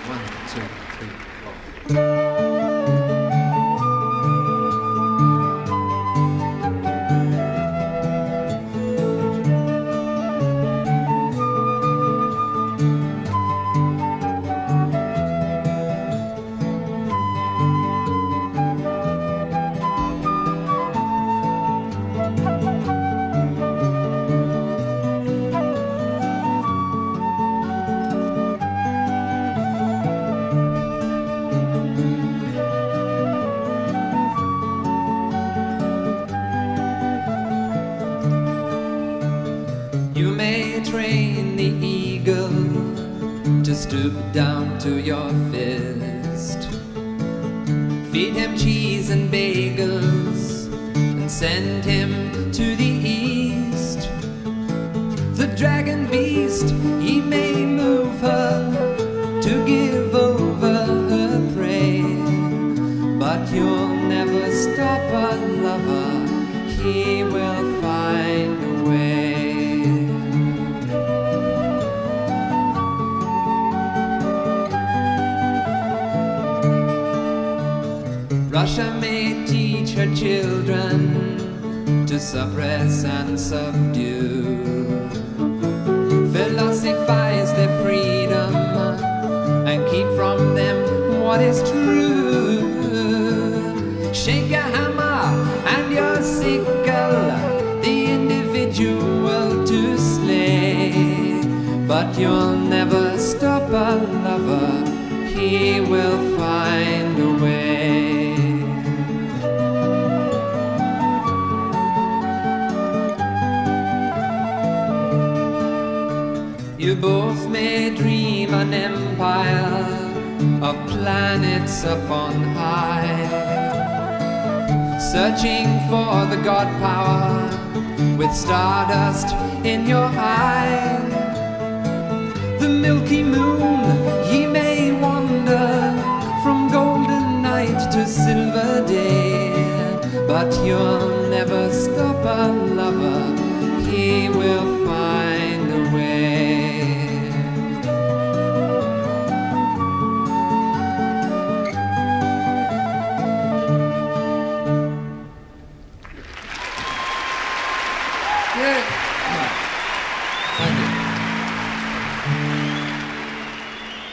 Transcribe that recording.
1, 2, 3, 4. You may train the eagle to stoop down to your fist. Feed him cheese and bagels and send him to the east. The dragon beast, he may move her to give over her prey, but you'll never stop a lover, he will find a way. Russia may teach her children to suppress and subdue, philosophize their freedom and keep from them what is true. Shake a hammer and your sickle, the individual to slay, but you'll never stop a lover, he will find a way. You both may dream an empire of planets up on high, searching for the god power with stardust in your